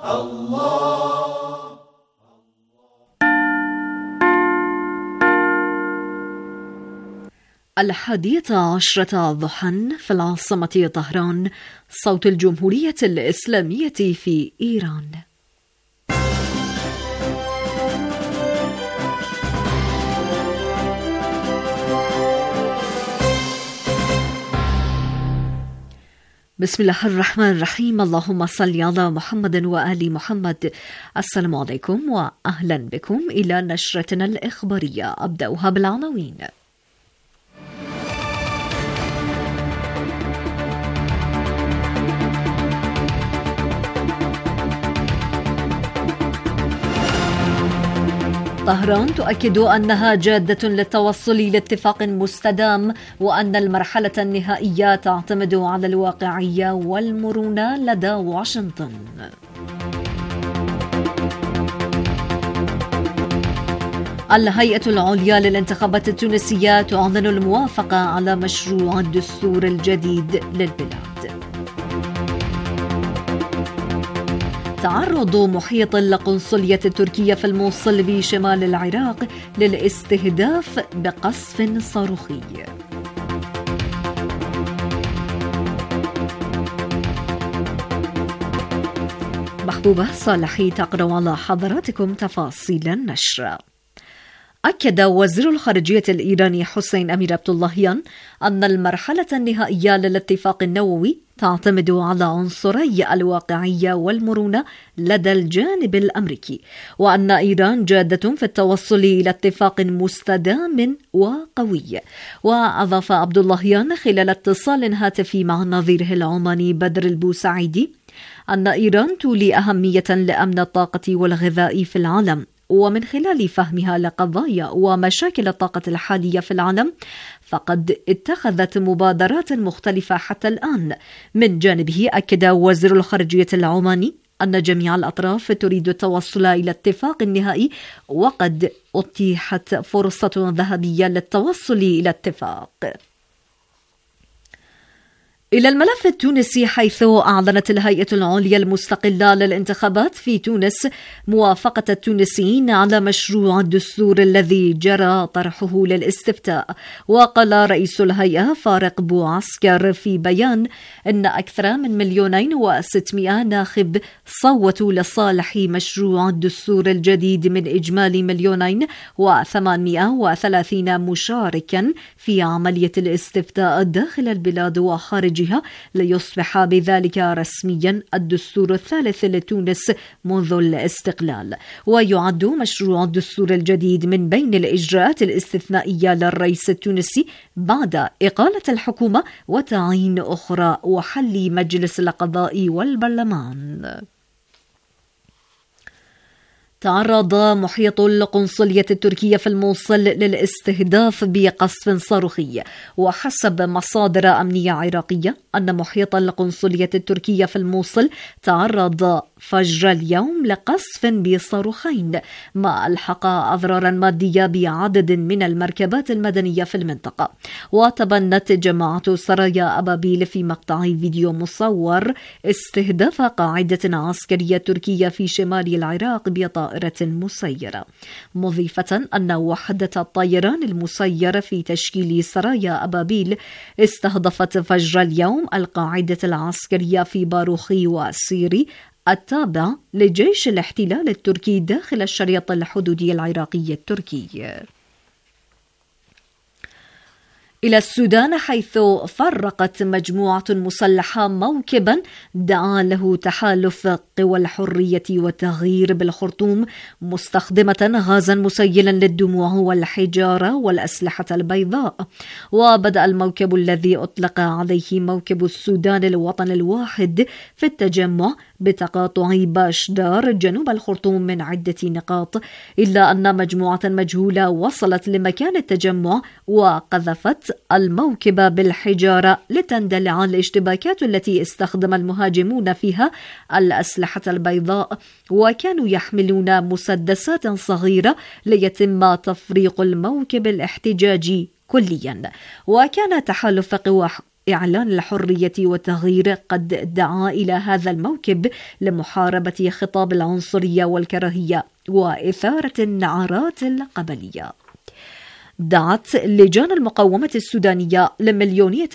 11:10 ضحى في العاصمة طهران. صوت الجمهورية الإسلامية في إيران. بسم الله الرحمن الرحيم. اللهم صل على محمد وآل محمد. السلام عليكم وأهلا بكم إلى نشرتنا الإخبارية. أبدأها بالعناوين. طهران تؤكد أنها جادة للتوصل لاتفاق مستدام، وأن المرحلة النهائية تعتمد على الواقعية والمرونة لدى واشنطن. الهيئة العليا للانتخابات التونسية تعلن الموافقة على مشروع الدستور الجديد للبلاد. تعرض محيط القنصلية التركية في الموصل بشمال العراق للاستهداف بقصف صاروخي. محبوبة صالحي تقرأ على حضراتكم تفاصيل النشر. أكد وزير الخارجية الإيراني حسين أمير عبداللهيان أن المرحلة النهائية للاتفاق النووي تعتمد على عنصري الواقعية والمرونة لدى الجانب الأمريكي، وأن إيران جادة في التوصل إلى اتفاق مستدام وقوي. وأضاف عبداللهيان خلال اتصال هاتفي مع نظيره العماني بدر البوسعيدي أن إيران تولي أهمية لأمن الطاقة والغذاء في العالم، ومن خلال فهمها لقضايا ومشاكل الطاقة الحالية في العالم فقد اتخذت مبادرات مختلفة حتى الآن. من جانبه أكد وزير الخارجية العماني أن جميع الأطراف تريد التوصل إلى اتفاق نهائي، وقد أتيحت فرصة ذهبية للتوصل إلى اتفاق. إلى الملف التونسي، حيث أعلنت الهيئة العليا المستقلة للانتخابات في تونس موافقة التونسيين على مشروع الدستور الذي جرى طرحه للاستفتاء. وقال رئيس الهيئة فارق بوعسكر في بيان إن أكثر من 2,600,000 ناخب صوتوا لصالح مشروع الدستور الجديد من إجمالي 2,830,000 مشاركا في عملية الاستفتاء داخل البلاد وخارجها، ليصبح بذلك رسميا الدستور الثالث لتونس منذ الاستقلال. ويعد مشروع الدستور الجديد من بين الإجراءات الاستثنائية للرئيس التونسي بعد إقالة الحكومة وتعيين أخرى وحل مجلس القضاء والبرلمان. تعرض محيط القنصلية التركية في الموصل للاستهداف بقصف صاروخي. وحسب مصادر أمنية عراقية أن محيط القنصلية التركية في الموصل تعرض فجر اليوم لقصف بصاروخين، ما ألحق أضرارا مادية بعدد من المركبات المدنية في المنطقة. وتبنت جماعة سرايا أبابيل في مقطع فيديو مصور استهداف قاعدة عسكرية تركية في شمال العراق بطائرة مسيرة، مضيفة أن وحدة الطيران المسيرة في تشكيل سرايا أبابيل استهدفت فجر اليوم القاعدة العسكرية في باروخي وسيري التابع لجيش الاحتلال التركي داخل الشريط الحدودي العراقي التركي. إلى السودان، حيث فرقت مجموعة مسلحة موكبا دعا له تحالف قوى الحرية والتغيير بالخرطوم، مستخدمة غازا مسيلا للدموع والحجارة والأسلحة البيضاء. وبدأ الموكب الذي أطلق عليه موكب السودان الوطن الواحد في التجمع بتقاطع باشدار جنوب الخرطوم من عدة نقاط، إلا أن مجموعة مجهولة وصلت لمكان التجمع وقذفت الموكب بالحجارة لتندلع الاشتباكات التي استخدم المهاجمون فيها الأسلحة البيضاء، وكانوا يحملون مسدسات صغيرة ليتم تفريق الموكب الاحتجاجي كليا. وكان تحالف إعلان الحرية والتغيير قد دعا إلى هذا الموكب لمحاربة خطاب العنصرية والكراهية وإثارة النعرات القبلية. دعت لجان المقاومة السودانية لمليونية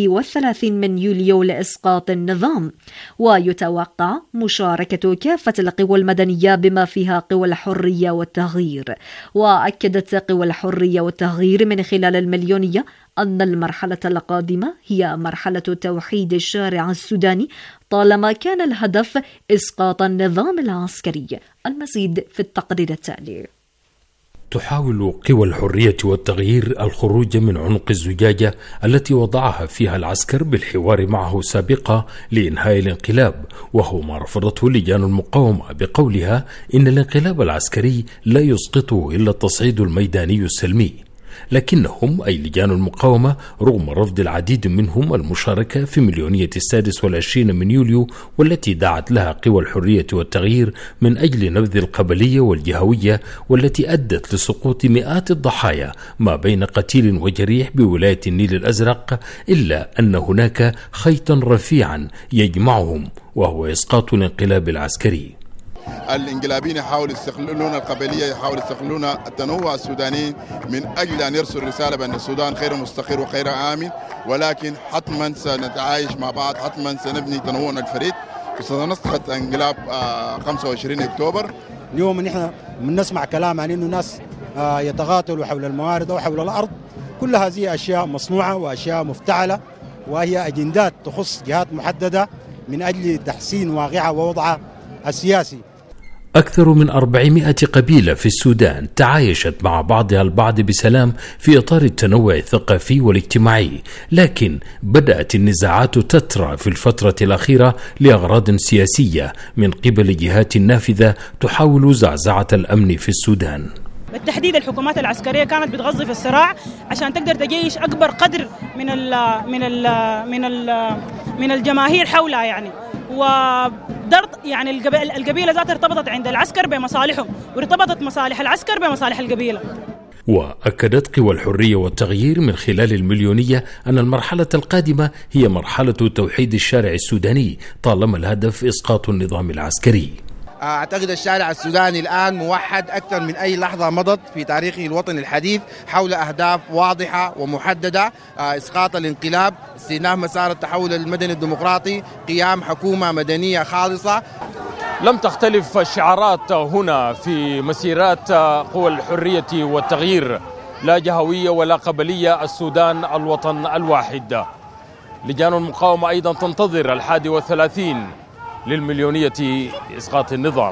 31 من يوليو لإسقاط النظام، ويتوقع مشاركة كافة القوى المدنية بما فيها قوى الحرية والتغيير. وأكدت قوى الحرية والتغيير من خلال المليونية أن المرحلة القادمة هي مرحلة توحيد الشارع السوداني طالما كان الهدف إسقاط النظام العسكري. المزيد في التقرير التالي. تحاول قوى الحرية والتغيير الخروج من عنق الزجاجة التي وضعها فيها العسكر بالحوار معه سابقا لإنهاء الانقلاب، وهو ما رفضته لجان المقاومة بقولها إن الانقلاب العسكري لا يسقطه إلا التصعيد الميداني السلمي. لكنهم أي لجان المقاومة رغم رفض العديد منهم المشاركة في مليونية 26 من يوليو والتي دعت لها قوى الحرية والتغيير من أجل نبذ القبلية والجهوية والتي أدت لسقوط مئات الضحايا ما بين قتيل وجريح بولاية النيل الأزرق، إلا أن هناك خيطا رفيعا يجمعهم وهو إسقاط الانقلاب العسكري. الانقلابيين يحاولوا يستغلون القبلية، يحاولوا يستغلون التنوع السوداني من أجل أن يرسلوا رسالة بأن السودان خير مستقر وخير آمن، ولكن حتما سنتعايش مع بعض، حتما سنبني تنوعنا الفريد وسنسقط انقلاب 25 أكتوبر. اليوم نحن بنسمع كلام عن إنه ناس يتقاتلوا حول الموارد أو حول الأرض، كل هذه أشياء مصنوعة وأشياء مفتعلة، وهي أجندات تخص جهات محددة من أجل تحسين واقعها ووضعها السياسي. أكثر من 400 قبيلة في السودان تعايشت مع بعضها البعض بسلام في إطار التنوع الثقافي والاجتماعي، لكن بدأت النزاعات تترى في الفترة الأخيرة لأغراض سياسية من قبل جهات نافذة تحاول زعزعة الأمن في السودان. بالتحديد الحكومات العسكرية كانت بتغذي في الصراع عشان تقدر تجيش أكبر قدر من ال من ال من ال من الجماهير حولها يعني، ودرط يعني القبيلة ذاتها ارتبطت عند العسكر بمصالحهم، وارتبطت مصالح العسكر بمصالح القبيلة. وأكدت قوى الحرية والتغيير من خلال المليونية أن المرحلة القادمة هي مرحلة توحيد الشارع السوداني طالما الهدف إسقاط النظام العسكري. أعتقد الشارع السوداني الآن موحد أكثر من أي لحظة مضت في تاريخه الوطني الحديث حول أهداف واضحة ومحددة: إسقاط الانقلاب، استئناف مسار التحول المدني الديمقراطي، قيام حكومة مدنية خالصة. لم تختلف الشعارات هنا في مسيرات قوى الحرية والتغيير، لا جهوية ولا قبلية، السودان الوطن الواحد. لجان المقاومة أيضا تنتظر 31 للمليونية إسقاط النظام.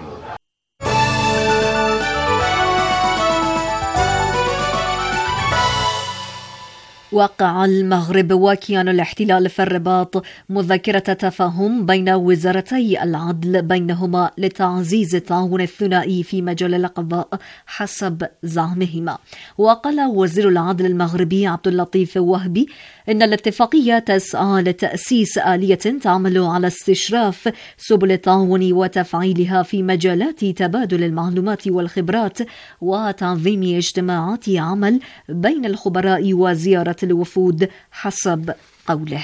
وقع المغرب وكيان الاحتلال في الرباط مذكرة تفاهم بين وزارتي العدل بينهما لتعزيز التعاون الثنائي في مجال القضاء حسب زعمهما. وقال وزير العدل المغربي عبد اللطيف وهبي إن الاتفاقية تسعى لتأسيس آلية تعمل على استشراف سبل التعاون وتفعيلها في مجالات تبادل المعلومات والخبرات وتنظيم اجتماعات عمل بين الخبراء وزيارة الوفود حسب قوله.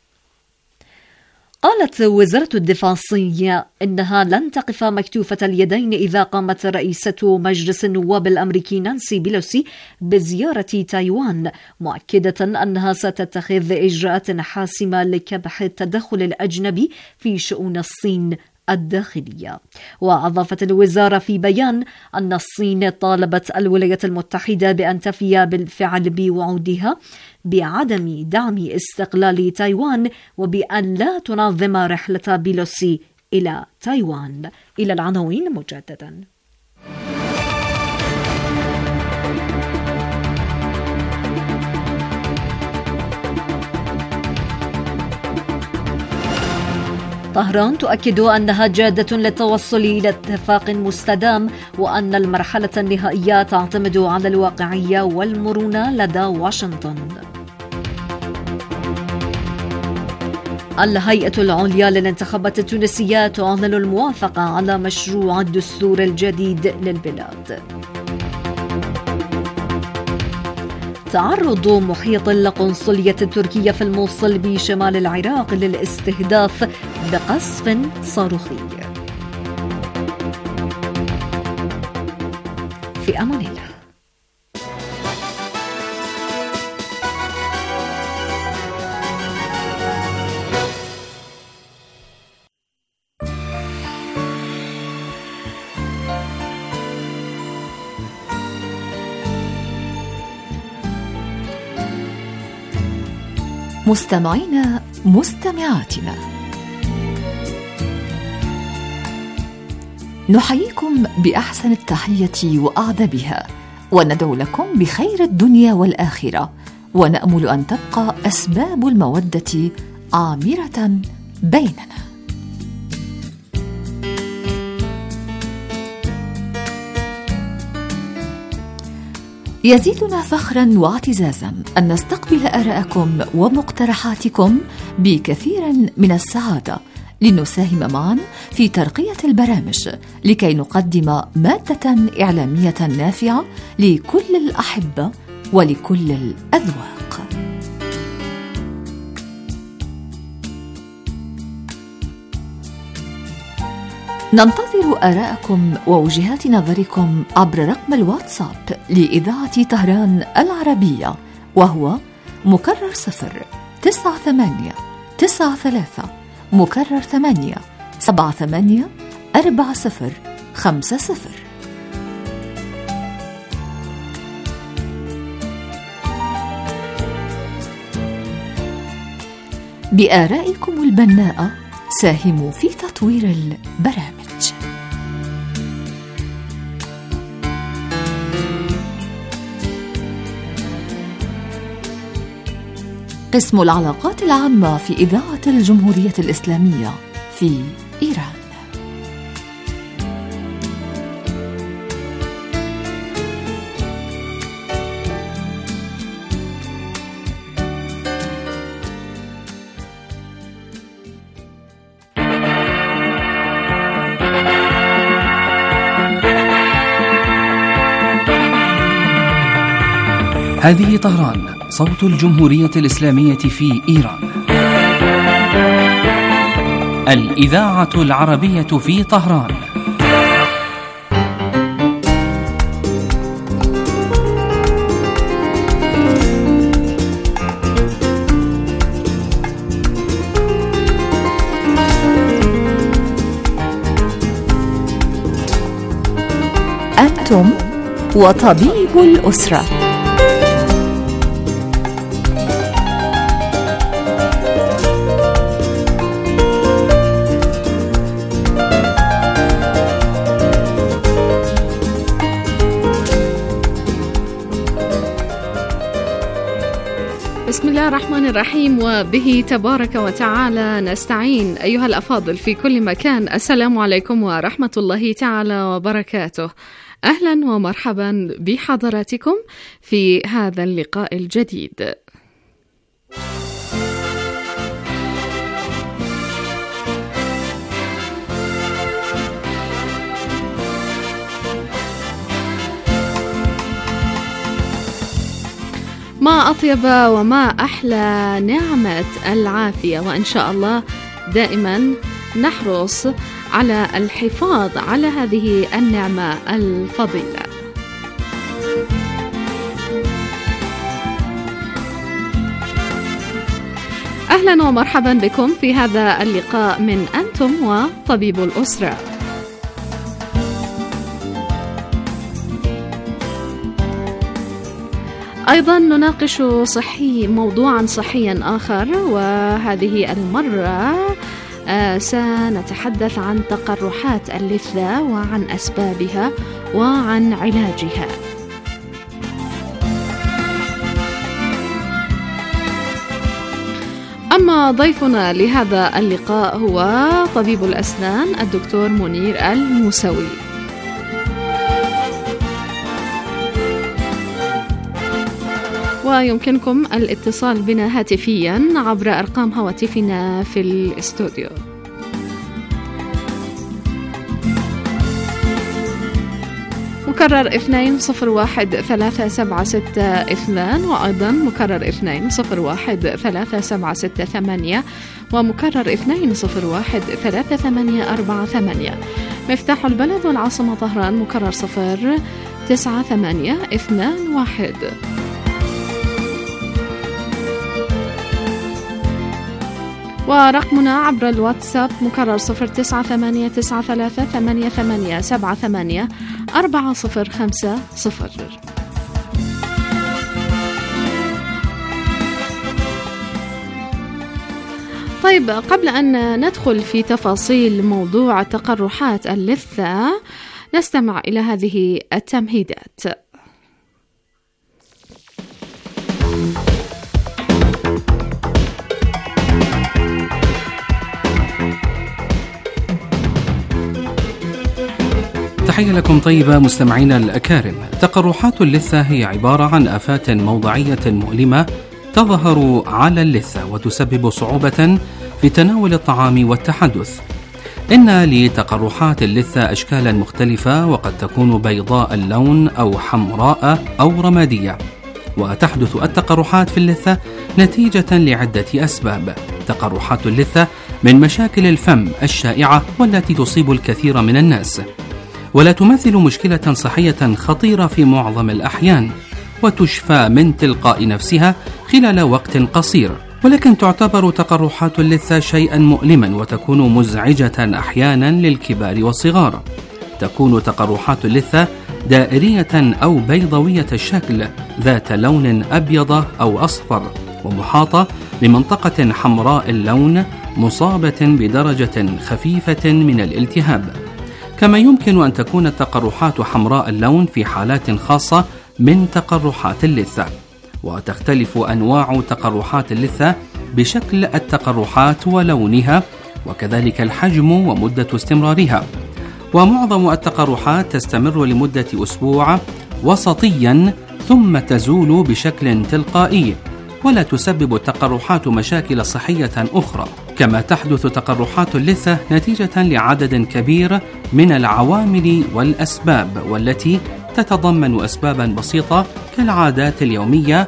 قالت وزارة الدفاع الصينية إنها لن تقف مكتوفة اليدين إذا قامت رئيسة مجلس النواب الأمريكي نانسي بيلوسي بزيارة تايوان، مؤكدة أنها ستتخذ إجراءات حاسمة لكبح التدخل الأجنبي في شؤون الصين الداخلية. وأضافت الوزارة في بيان أن الصين طالبت الولايات المتحدة بأن تفي بالفعل بوعودها بعدم دعم استقلال تايوان وبأن لا تنظم رحلة بيلوسي إلى تايوان. إلى العناوين مجددا. طهران تؤكد أنها جادة للتوصل إلى اتفاق مستدام وأن المرحلة النهائية تعتمد على الواقعية والمرونة لدى واشنطن. الهيئة العليا للانتخابات التونسية تعلن الموافقة على مشروع الدستور الجديد للبلاد. تعرض محيط القنصلية التركية في الموصل بشمال العراق للاستهداف بقصف صاروخي. في أمان الله. مستمعينا مستمعاتنا، نحييكم بأحسن التحية وأعذبها، وندعو لكم بخير الدنيا والآخرة، ونأمل أن تبقى أسباب المودة عامرة بيننا. يزيدنا فخرا واعتزازا أن نستقبل آراءكم ومقترحاتكم بكثير من السعادة، لنساهم معا في ترقية البرامج لكي نقدم مادة إعلامية نافعة لكل الأحبة ولكل الأذواق. ننتظر آراءكم ووجهات نظركم عبر رقم الواتساب لإذاعة طهران العربية، وهو مكرر 09893 مكرر 8784050. بآرائكم البناءة ساهموا في تطوير البرامج. قسم العلاقات العامة في إذاعة الجمهورية الإسلامية في إيران. هذه طهران، صوت الجمهورية الإسلامية في إيران. الإذاعة العربية في طهران. أنتم وطبيب الأسرة. بسم الله الرحمن الرحيم، وبه تبارك وتعالى نستعين. أيها الأفاضل في كل مكان، السلام عليكم ورحمة الله تعالى وبركاته. أهلا ومرحبا بحضراتكم في هذا اللقاء الجديد. ما أطيب وما أحلى نعمة العافية، وإن شاء الله دائما نحرص على الحفاظ على هذه النعمة الفضيلة. أهلا ومرحبا بكم في هذا اللقاء من أنتم وطبيب الأسرة. أيضا نناقش موضوعا صحيا آخر، وهذه المرة سنتحدث عن تقرحات اللثة وعن أسبابها وعن علاجها. أما ضيفنا لهذا اللقاء هو طبيب الأسنان الدكتور منير الموسوي. ويمكنكم الاتصال بنا هاتفيا عبر أرقام هواتفنا في مكرر 201376 وأيضا مكرر 201376 ومكرر 20138848. مفتاح البلد والعاصمة طهران مكرر 09821. ورقمنا عبر الواتساب مكرر 0989388784050. طيب، قبل أن ندخل في تفاصيل موضوع تقرحات اللثة نستمع إلى هذه التمهيدات. تحية لكم طيبة مستمعينا الأكارم. تقرحات اللثة هي عبارة عن آفات موضعية مؤلمة تظهر على اللثة وتسبب صعوبة في تناول الطعام والتحدث. إن لتقرحات اللثة أشكالا مختلفة، وقد تكون بيضاء اللون أو حمراء أو رمادية. وتحدث التقرحات في اللثة نتيجة لعدة أسباب. تقرحات اللثة من مشاكل الفم الشائعة والتي تصيب الكثير من الناس، ولا تمثل مشكلة صحية خطيرة في معظم الأحيان، وتشفى من تلقاء نفسها خلال وقت قصير. ولكن تعتبر تقرحات اللثة شيئا مؤلما وتكون مزعجة أحيانا للكبار والصغار. تكون تقرحات اللثة دائرية أو بيضاوية الشكل، ذات لون أبيض أو أصفر، ومحاطة بمنطقة حمراء اللون مصابة بدرجة خفيفة من الالتهاب. كما يمكن أن تكون التقرحات حمراء اللون في حالات خاصة من تقرحات اللثة. وتختلف أنواع تقرحات اللثة بشكل التقرحات ولونها، وكذلك الحجم ومدة استمرارها. ومعظم التقرحات تستمر لمدة أسبوع وسطيا ثم تزول بشكل تلقائي، ولا تسبب التقرحات مشاكل صحية أخرى. كما تحدث تقرحات اللثة نتيجة لعدد كبير من العوامل والأسباب، والتي تتضمن أسبابا بسيطة كالعادات اليومية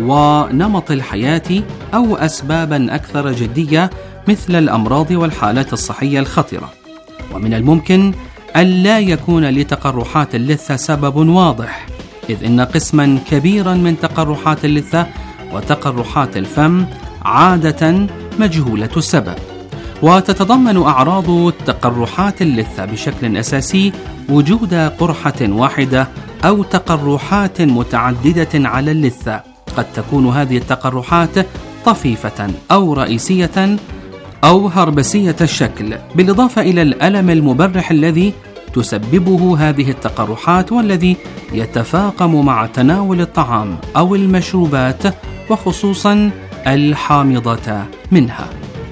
ونمط الحياة، أو أسبابا أكثر جدية مثل الأمراض والحالات الصحية الخطرة. ومن الممكن أن لا يكون لتقرحات اللثة سبب واضح، إذ إن قسما كبيرا من تقرحات اللثة وتقرحات الفم عادة مجهولة السبب. وتتضمن أعراض تقرحات اللثة بشكل أساسي وجود قرحة واحدة أو تقرحات متعددة على اللثة. قد تكون هذه التقرحات طفيفة أو رئيسية أو هربسية الشكل، بالإضافة إلى الألم المبرح الذي تسببه هذه التقرحات، والذي يتفاقم مع تناول الطعام أو المشروبات، وخصوصا الحامضة منها.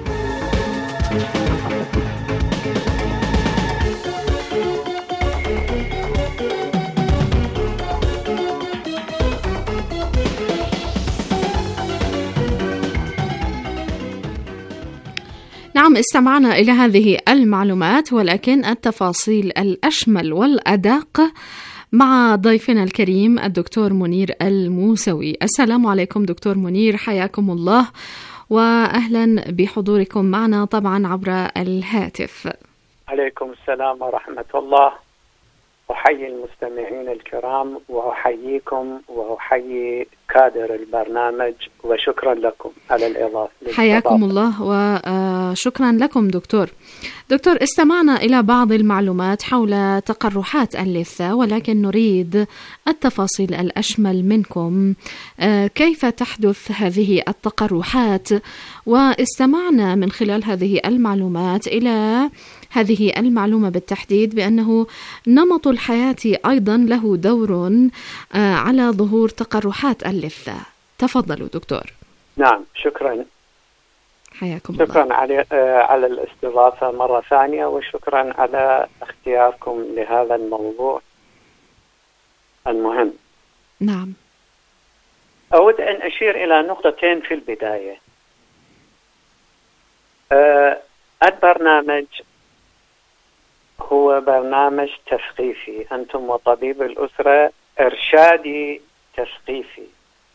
نعم، استمعنا إلى هذه المعلومات، ولكن التفاصيل الأشمل والأدق مع ضيفنا الكريم الدكتور منير الموسوي. السلام عليكم دكتور منير، حياكم الله وأهلا بحضوركم معنا طبعا عبر الهاتف. عليكم السلام ورحمة الله. أحيي المستمعين الكرام وأحييكم وأحيي كادر البرنامج، وشكرا لكم على الإضافة. حياكم الله وشكرا لكم دكتور. استمعنا إلى بعض المعلومات حول تقرحات اللثة، ولكن نريد التفاصيل الأشمل منكم. كيف تحدث هذه التقرحات؟ واستمعنا من خلال هذه المعلومات إلى هذه المعلومة بالتحديد بأنه نمط الحياة أيضا له دور على ظهور تقرحات اللثة. تفضلوا دكتور. نعم، شكرا. حياكم الله. شكرا على الاستضافة مرة ثانية، وشكرا على اختياركم لهذا الموضوع المهم. نعم. أود أن أشير إلى نقطتين في البداية. البرنامج هو برنامج تثقيفي. أنتم وطبيب الأسرة إرشادي تثقيفي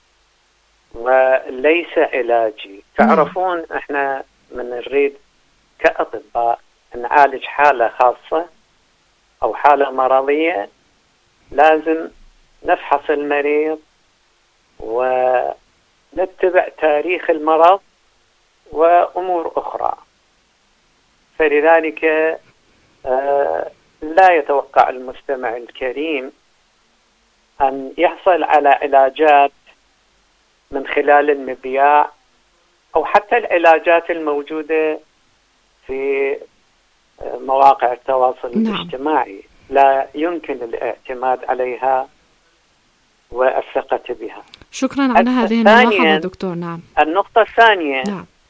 وليس علاجي. تعرفون إحنا من نريد كأطباء نعالج حالة خاصة أو حالة مرضية لازم نفحص المريض ونتبع تاريخ المرض وأمور أخرى. فلذلك لا يتوقع المستمع الكريم أن يحصل على علاجات من خلال المذياع أو حتى العلاجات الموجودة في مواقع التواصل الاجتماعي. لا يمكن الاعتماد عليها والثقة بها. شكرا على هذه الملاحظة دكتور. نعم. النقطة الثانية،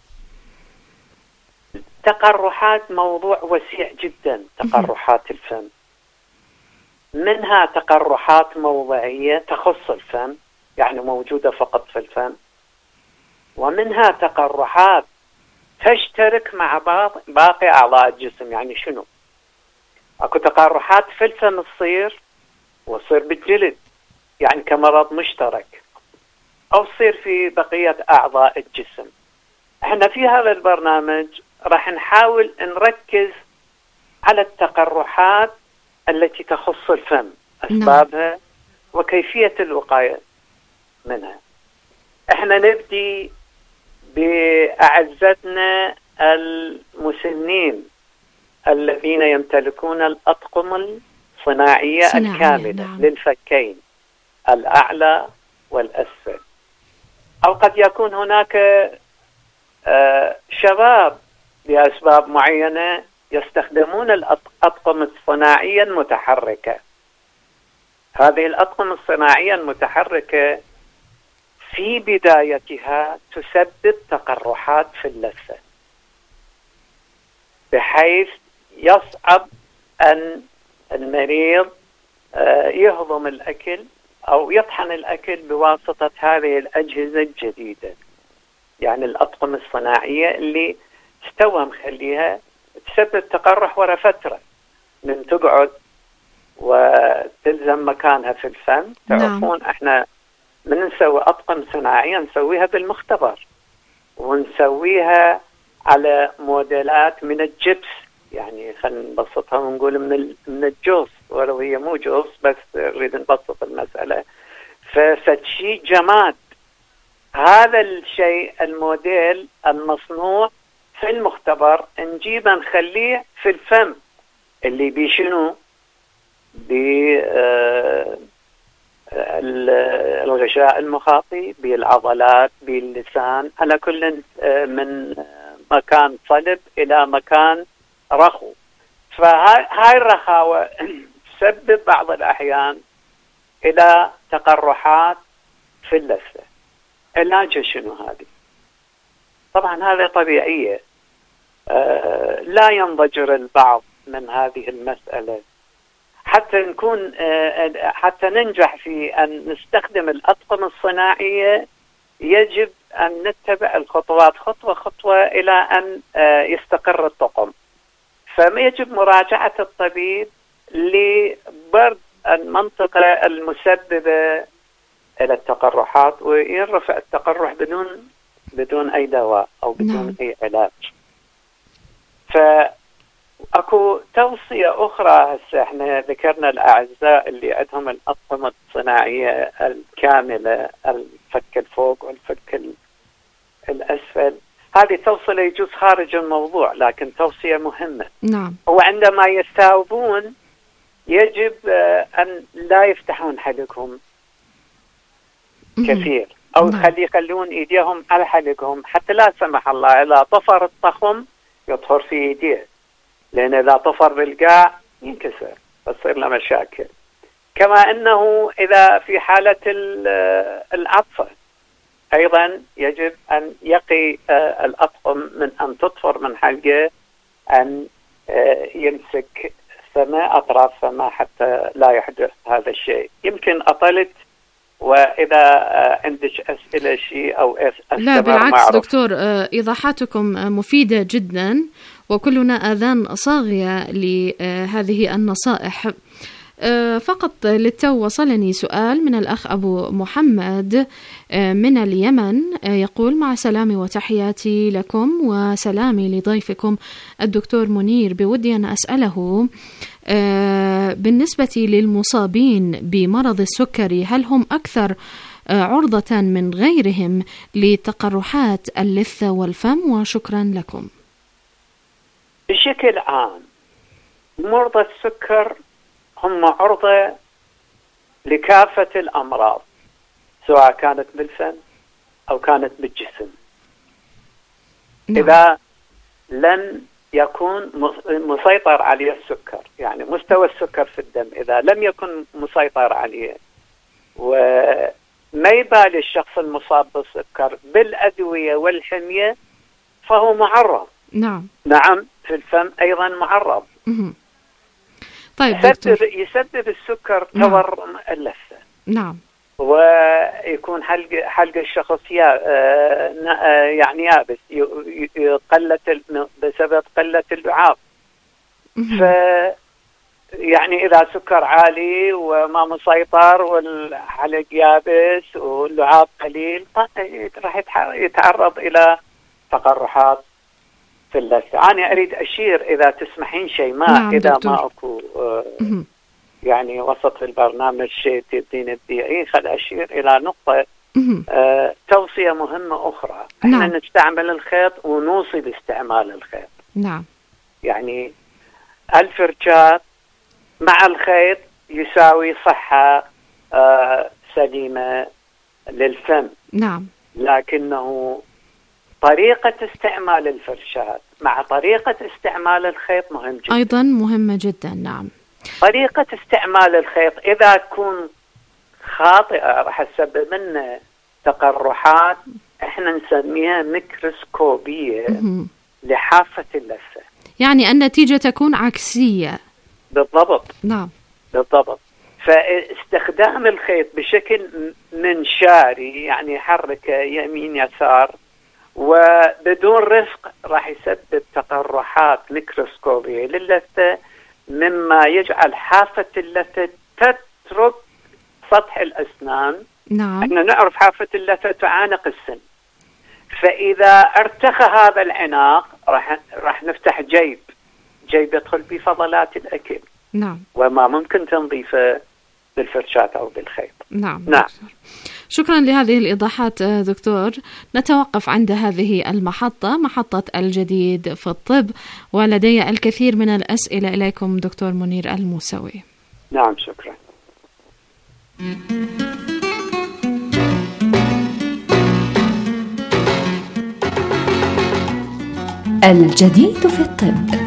تقرحات موضوع وسيع جدا. تقرحات الفم منها تقرحات موضعية تخص الفم، يعني موجودة فقط في الفم، ومنها تقرحات تشترك مع باقي أعضاء الجسم. يعني شنو؟ أكو تقرحات في الفم تصير وتصير بالجلد، يعني كمرض مشترك، أو تصير في بقية أعضاء الجسم. احنا في هذا البرنامج راح نحاول نركز على التقرحات التي تخص الفم، أسبابها وكيفية الوقاية منها. احنا نبدي بأعزتنا المسنين الذين يمتلكون الأطقم الصناعية الكاملة للفكين الأعلى والأسفل. أو قد يكون هناك شباب لأسباب معينة يستخدمون الأطقم الصناعية المتحركة. هذه الأطقم الصناعية المتحركة في بدايتها تسبب تقرحات في اللثة، بحيث يصعب أن المريض يهضم الأكل أو يطحن الأكل بواسطة هذه الأجهزة الجديدة. يعني الأطقم الصناعية اللي استوى مخليها تسبب تقرح ورا فترة من تقعد وتلزم مكانها في الفم. تعرفون احنا من نسوي أطقم صناعية نسويها بالمختبر ونسويها على موديلات من الجبس، يعني خلينا نبسطها ونقول من الجوز، ولو هي مو جوز بس نريد نبسط المسألة. فشيء جماد. هذا الشيء الموديل المصنوع في المختبر نجيبه نخليه في الفم اللي بيشنو بالغشاء المخاطي، بالعضلات، باللسان، على كل من مكان صلب إلى مكان رخو. فهاي الرخاوة تسبب بعض الأحيان إلى تقرحات في اللثة. علاجها شنو هذه؟ طبعا هذا طبيعية. لا ينضجر البعض من هذه المسألة. حتى ننجح في أن نستخدم الأطقم الصناعية يجب أن نتبع الخطوات خطوة خطوة إلى أن يستقر الطقم. فيجب مراجعة الطبيب لبرد المنطقة المسببة إلى التقرحات، ويرفع التقرح بدون أي دواء أو بدون أي علاج. فأكو توصية أخرى. هسه احنا ذكرنا الأعزاء اللي عندهم الأطقم الصناعية الكاملة، الفك الفوق والفك الأسفل. هذه توصية يجوز خارج الموضوع لكن توصية مهمة. نعم. وعندما يستاوبون يجب أن لا يفتحون حلقهم كثير، أو يخلون إيديهم على حلقهم، حتى لا سمح الله إذا طفر الطخم يطفر في إيديه، لأن إذا طفر بالقاع ينكسر تصير له مشاكل. كما أنه إذا في حالة العطفة أيضا يجب أن يقي الأطقم من أن تطفر من حلقه، أن يمسك أطراف فما حتى لا يحدث هذا الشيء. يمكن أطلت، وإذا عندك أسئلة شيء أو لا بالعكس دكتور، إيضاحاتكم مفيدة جدا، وكلنا آذان صاغية لهذه النصائح. فقط للتو وصلني سؤال من الأخ أبو محمد من اليمن، يقول: مع سلامي وتحياتي لكم وسلامي لضيفكم الدكتور منير، بودي أن أسأله بالنسبة للمصابين بمرض السكري، هل هم أكثر عرضة من غيرهم لتقرحات اللثة والفم؟ وشكرا لكم. بشكل عام مرضى السكر هم عرضة لكافة الأمراض، سواء كانت بالفم أو كانت بالجسم. إذا لم يكون مسيطر عليه السكر، يعني مستوى السكر في الدم إذا لم يكن مسيطر عليه، وما يبالي الشخص المصاب بالسكر بالأدوية والحمية، فهو معرض. نعم في الفم أيضا معرض. طيب يسبب السكر تورم اللثة. نعم. ويكون حلق الشخص يعني يابس، بسبب قلة اللعاب. يعني إذا سكر عالي وما مسيطر والحلق يابس واللعاب قليل، راح يتعرض إلى تقرحات في اللثة. أنا أريد أشير إذا تسمحين شيء ما. نعم إذا دكتور. ما أكو يعني وسط البرنامج شيء تدين بديعي، خل أشير إلى نقطة توصية مهمة أخرى. إحنا نستعمل الخيط ونوصي باستعمال الخيط. نعم. يعني الفرشاة مع الخيط يساوي صحة سليمة للفم. نعم. لكنه طريقة استعمال الفرشاة مع طريقة استعمال الخيط مهم جدا. أيضا مهمة جدا. نعم. طريقة استعمال الخيط إذا تكون خاطئة راح تسبب لنا تقرحات احنا نسميها ميكروسكوبية لحافة اللثة. يعني النتيجة تكون عكسية. بالضبط. نعم. بالضبط. فاستخدام الخيط بشكل منشاري، يعني حركة يمين يسار وبدون رفق، راح يسبب تقرحات ميكروسكوبية للثة، مما يجعل حافة اللثة تترك سطح الأسنان. نعم. احنا نعرف حافة اللثة تعانق السن، فإذا ارتخى هذا العناق راح نفتح جيب يدخل بفضلات الأكل. نعم. وما ممكن تنظيفه بالفرشاة أو بالخيط. نعم. شكرا لهذه الإيضاحات دكتور. نتوقف عند هذه المحطة، محطة الجديد في الطب، ولدي الكثير من الأسئلة إليكم دكتور منير الموسوي. نعم شكرا. الجديد في الطب.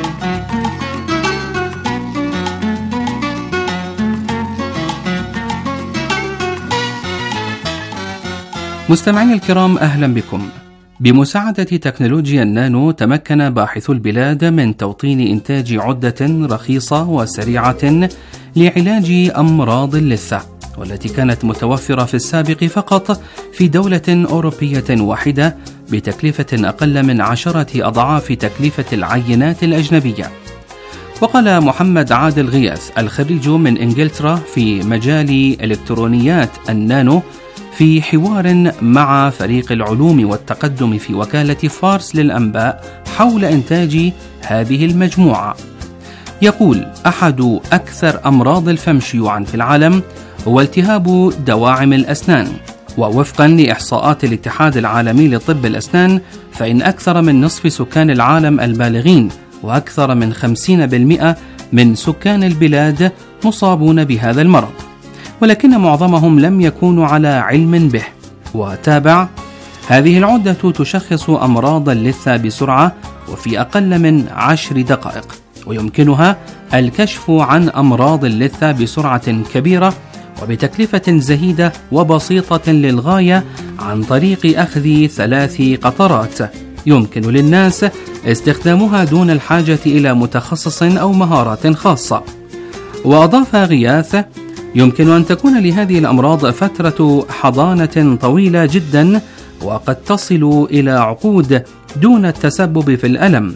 مستمعين الكرام، أهلا بكم. بمساعدة تكنولوجيا النانو تمكن باحثو البلاد من توطين إنتاج عدة رخيصة وسريعة لعلاج أمراض اللثة، والتي كانت متوفرة في السابق فقط في دولة أوروبية واحدة بتكلفة أقل من 10 أضعاف تكلفة العينات الأجنبية. وقال محمد عادل غياث الخريج من إنجلترا في مجال إلكترونيات النانو في حوار مع فريق العلوم والتقدم في وكالة فارس للأنباء حول إنتاج هذه المجموعة. يقول: أحد أكثر أمراض الفم شيوعا في العالم هو التهاب دواعم الأسنان، ووفقا لإحصاءات الاتحاد العالمي لطب الأسنان فإن أكثر من نصف سكان العالم البالغين وأكثر من 50% من سكان البلاد مصابون بهذا المرض، ولكن معظمهم لم يكونوا على علم به. وتابع: هذه العدة تشخص أمراض اللثة بسرعة وفي أقل من 10 دقائق، ويمكنها الكشف عن أمراض اللثة بسرعة كبيرة وبتكلفة زهيدة وبسيطة للغاية عن طريق أخذ 3 قطرات يمكن للناس استخدامها دون الحاجة إلى متخصص أو مهارات خاصة. وأضاف غياث: يمكن أن تكون لهذه الأمراض فترة حضانة طويلة جدا وقد تصل إلى عقود دون التسبب في الألم،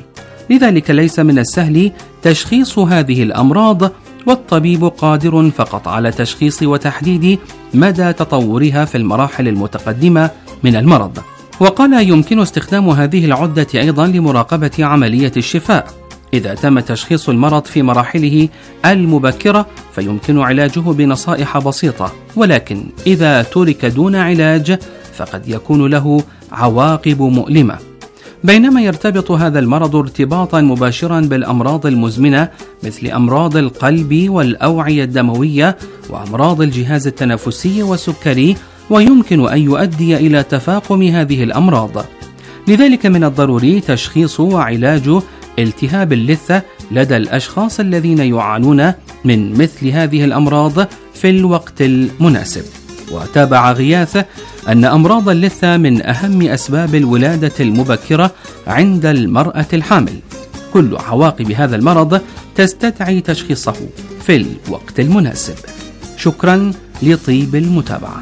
لذلك ليس من السهل تشخيص هذه الأمراض، والطبيب قادر فقط على تشخيص وتحديد مدى تطورها في المراحل المتقدمة من المرض. وقال يمكن استخدام هذه العدة أيضا لمراقبة عملية الشفاء. إذا تم تشخيص المرض في مراحله المبكرة فيمكن علاجه بنصائح بسيطة، ولكن إذا ترك دون علاج فقد يكون له عواقب مؤلمة. بينما يرتبط هذا المرض ارتباطا مباشرا بالأمراض المزمنة مثل أمراض القلب والأوعية الدموية وأمراض الجهاز التنفسي والسكري، ويمكن أن يؤدي إلى تفاقم هذه الأمراض. لذلك من الضروري تشخيص وعلاج التهاب اللثة لدى الأشخاص الذين يعانون من مثل هذه الأمراض في الوقت المناسب. وتابع غياث أن أمراض اللثة من أهم أسباب الولادة المبكرة عند المرأة الحامل. كل عواقب هذا المرض تستدعي تشخيصه في الوقت المناسب. شكرا لطيب المتابعة.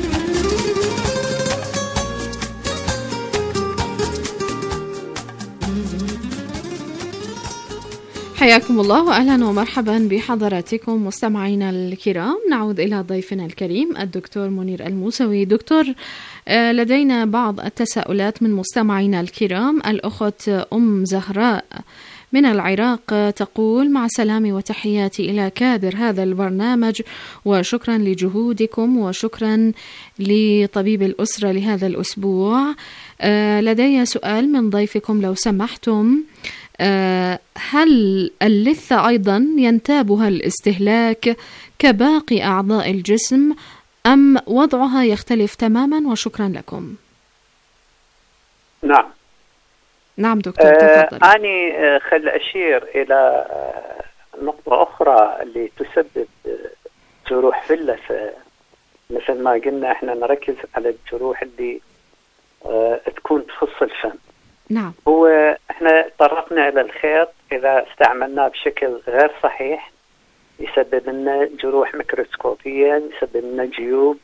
حياكم الله وأهلا ومرحبا بحضراتكم مستمعينا الكرام. نعود إلى ضيفنا الكريم الدكتور منير الموسوي. دكتور، لدينا بعض التساؤلات من مستمعينا الكرام. الأخت أم زهراء من العراق تقول: مع سلامي وتحياتي إلى كادر هذا البرنامج، وشكرا لجهودكم وشكرا لطبيب الأسرة لهذا الأسبوع. لدي سؤال من ضيفكم لو سمحتم. هل اللثة أيضا ينتابها الاستهلاك كباقي أعضاء الجسم أم وضعها يختلف تماما؟ وشكرا لكم. نعم دكتور، تفضل. أنا خل أشير إلى نقطة أخرى اللي تسبب جروح في اللثة. مثل ما قلنا احنا نركز على الجروح اللي تكون تخص الفم. نعم. هو احنا طرقنا الى الخيط اذا استعملناه بشكل غير صحيح يسبب لنا جروح ميكروسكوبية، يسبب لنا جيوب،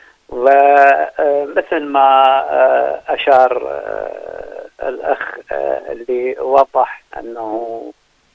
ومثل ما اشار الاخ اللي وضح انه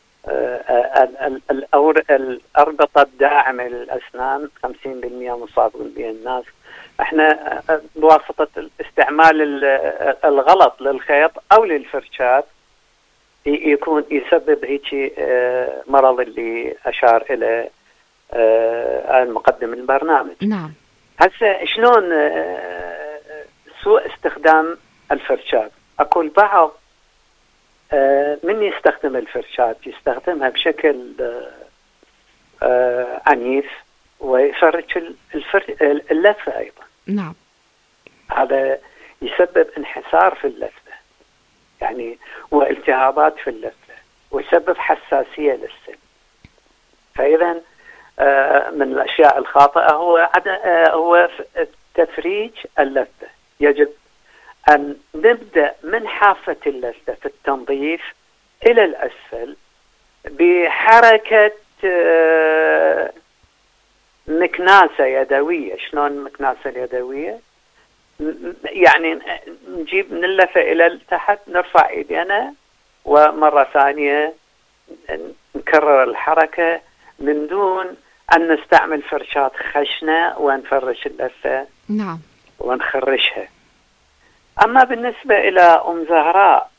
الأربطة الداعمة للأسنان 50% مصابون بها الناس. احنا بواسطة الاستعمال الغلط للخيط او للفرشات يكون يسبب هيك مرض اللي اشار الى المقدم البرنامج. نعم. هسه شلون سوء استخدام الفرشات؟ اكو البعض من يستخدم الفرشات يستخدمها بشكل عنيف ويفرش اللثة أيضا. نعم. هذا يسبب انحسار في اللثة يعني والتهابات في اللثة ويسبب حساسية للسن. فإذا من الأشياء الخاطئة هو تفريج اللثة. يجب أن نبدأ من حافة اللثة في التنظيف إلى الأسفل بحركة مكناسة يدوية. شلون مكناسة اليدوية؟ يعني نجيب من اللثة إلى تحت، نرفع إيدينا ومرة ثانية نكرر الحركة من دون أن نستعمل فرشات خشنة ونفرش اللثة. نعم. ونخرشها. أما بالنسبة إلى أم زهراء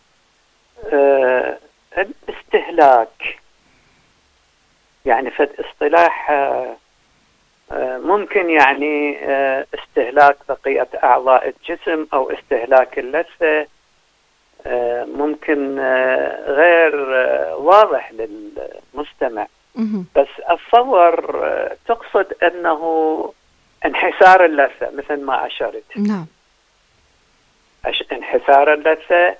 الاستهلاك يعني في اصطلاح ممكن يعني استهلاك بقية أعضاء الجسم أو استهلاك اللثة ممكن غير واضح للمستمع. بس أتصور تقصد أنه انحسار اللثة مثل ما أشرت. نعم. انحسار اللثة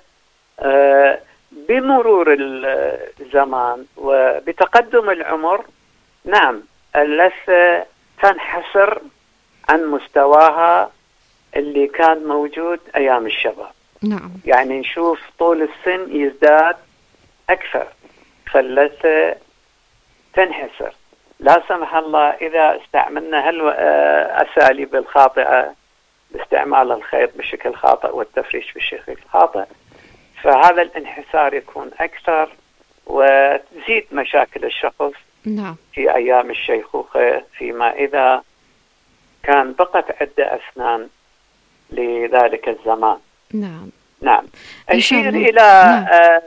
بمرور الزمان وبتقدم العمر نعم اللثة تنحسر عن مستواها اللي كان موجود أيام الشباب. نعم. يعني نشوف طول السن يزداد أكثر فاللثة تنحسر. لا سمح الله إذا استعملنا هالأساليب الخاطئة باستعمال الخيط بشكل خاطئ والتفريش بشكل خاطئ فهذا الانحسار يكون أكثر وتزيد مشاكل الشخص نعم. في أيام الشيخوخة، فيما إذا كان بقت عدة أسنان لذلك الزمان. نعم. أشير إلى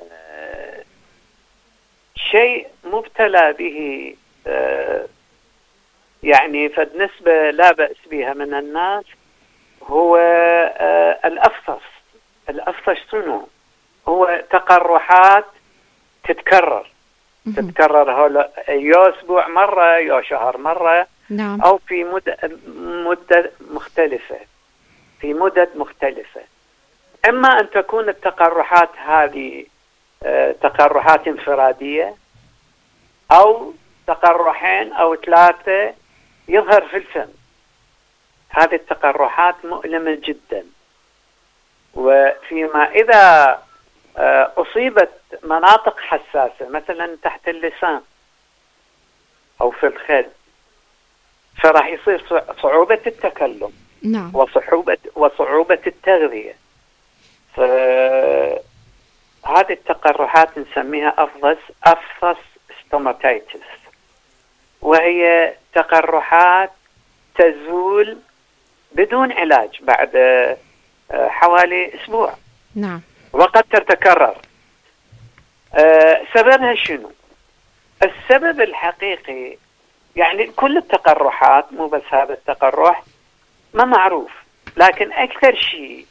شيء مبتلى به يعني فبنسبة لا بأس بها من الناس، هو الأفصش شنو؟ هو تقرحات تتكرر يا أسبوع مرة يا شهر مرة. نعم. أو في مدة مختلفة، في مدد مختلفة. إما أن تكون التقرحات هذه تقرحات انفرادية، أو تقرحين أو 3 يظهر في الفم. هذه التقرحات مؤلمة جدا. وفيما إذا أصيبت مناطق حساسة مثلا تحت اللسان أو في الخد، فراح يصير صعوبة التكلم. نعم. وصعوبة التغذية. فهذه التقرحات نسميها أفصس ستوماتيتس، وهي تقرحات تزول بدون علاج بعد حوالي أسبوع. نعم. وقد تتكرر. سببها شنو؟ السبب الحقيقي يعني كل التقرحات، مو بس هذا التقرح، ما معروف، لكن أكثر شيء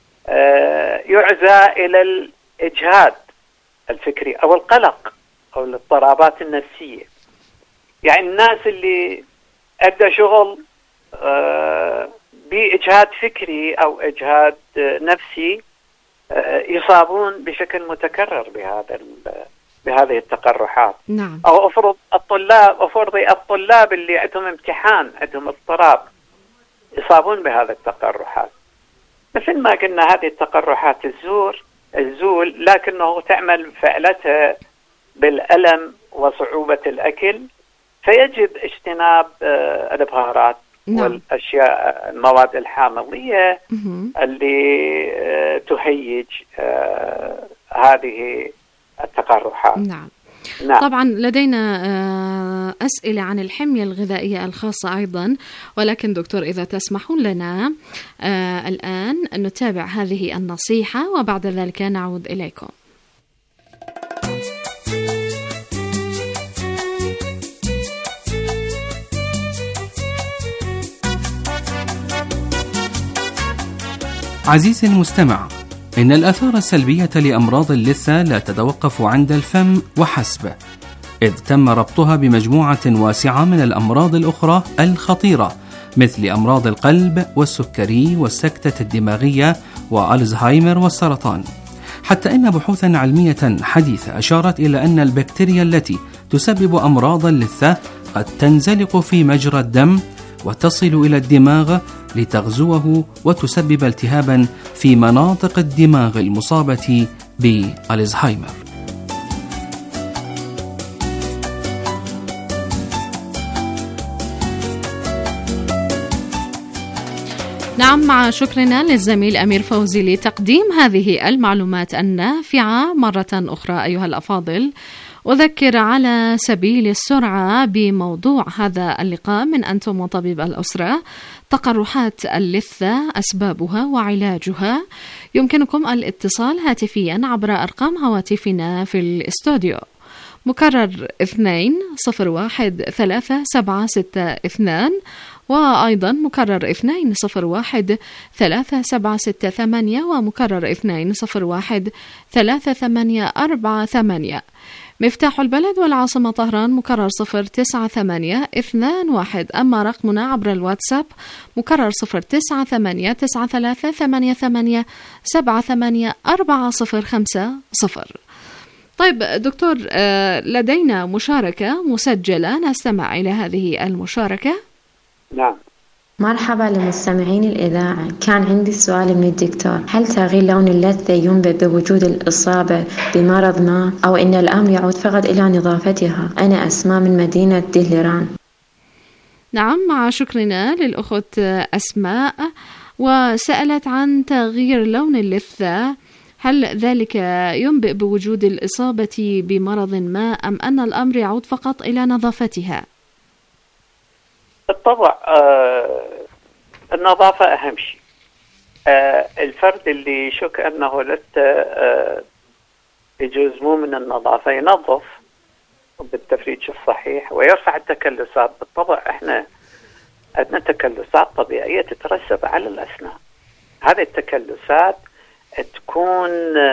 يعزى إلى الإجهاد الفكري أو القلق أو الاضطرابات النفسية. يعني الناس اللي أدى شغل بإجهاد فكري أو إجهاد نفسي يصابون بشكل متكرر بهذه التقرحات. نعم. أو أفرض الطلاب اللي عندهم امتحان، عندهم اضطراب، يصابون بهذه التقرحات. مثل ما قلنا هذه التقرحات الزول، لكنه تعمل فعلتها بالألم وصعوبة الأكل، فيجب اجتناب البهارات. نعم. والأشياء المواد الحامضية اللي تهيج هذه التقرحات. نعم. نعم. طبعا لدينا أسئلة عن الحمية الغذائية الخاصة أيضا، ولكن دكتور إذا تسمحون لنا الآن نتابع هذه النصيحة وبعد ذلك نعود إليكم. عزيزي المستمع، إن الآثار السلبية لأمراض اللثة لا تتوقف عند الفم وحسب، إذ تم ربطها بمجموعة واسعة من الأمراض الأخرى الخطيرة، مثل أمراض القلب والسكري والسكتة الدماغية وألزهايمر والسرطان. حتى إن بحوثا علمية حديثة أشارت إلى أن البكتيريا التي تسبب أمراض اللثة قد تنزلق في مجرى الدم وتصل إلى الدماغ لتغزوه وتسبب التهابا في مناطق الدماغ المصابة بألزهايمر. نعم، مع شكرنا للزميل أمير فوزي لتقديم هذه المعلومات النافعة. مرة أخرى أيها الأفاضل، أذكر على سبيل السرعة بموضوع هذا اللقاء من أنتم وطبيب الأسرة: تقرحات اللثة، أسبابها وعلاجها. يمكنكم الاتصال هاتفيا عبر أرقام هواتفنا في الاستوديو، مكرر 2013762، وأيضا مكرر 2013768 ومكرر 2013848. مفتاح البلد والعاصمة طهران مكرر 09821. أما رقمنا عبر الواتساب مكرر 0933888784050. طيب دكتور، لدينا مشاركة مسجلة، نستمع إلى هذه المشاركة. نعم. مرحبا لمستمعين الإذاعة، كان عندي سؤال من الدكتور: هل تغيير لون اللثة ينبئ بوجود الإصابة بمرض ما، أو إن الأمر يعود فقط إلى نظافتها؟ أنا أسماء من مدينة دهلران. نعم، مع شكرنا للأخت أسماء، وسألت عن تغيير لون اللثة، هل ذلك ينبئ بوجود الإصابة بمرض ما أم أن الأمر يعود فقط إلى نظافتها؟ بالطبع النظافة أهم شيء. الفرد اللي يشك أنه لسه يجوز مو من النظافة ينظف بالتفريج الصحيح ويرفع التكلسات. بالطبع احنا عندنا تكلسات طبيعية تترسب على الأسنان. هذه التكلسات تكون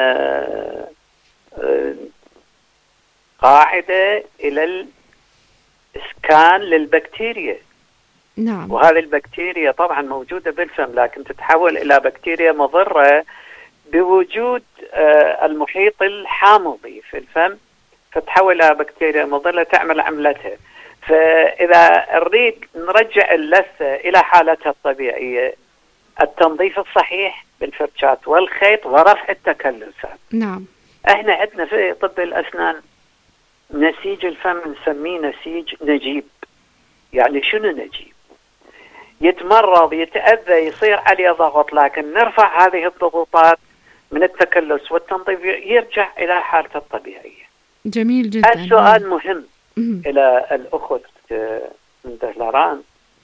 قاعدة إلى الإسكان للبكتيريا. نعم. وهذه البكتيريا طبعا موجودة بالفم، لكن تتحول إلى بكتيريا مضرة بوجود المحيط الحامضي في الفم، فتحول إلى بكتيريا مضرة تعمل عملتها. فإذا نريد نرجع اللثة إلى حالتها الطبيعية، التنظيف الصحيح بالفرشات والخيط ورفع التكلسات. نعم. احنا عندنا في طب الأسنان نسيج الفم نسميه نسيج نجيب. يعني شنو نجيب؟ يتمرض، يتأذى، يصير عليه ضغط، لكن نرفع هذه الضغوطات من التكلس والتنظيف يرجع إلى حالته الطبيعية. جميل جدا. السؤال مهم إلى الأخت من دهلران،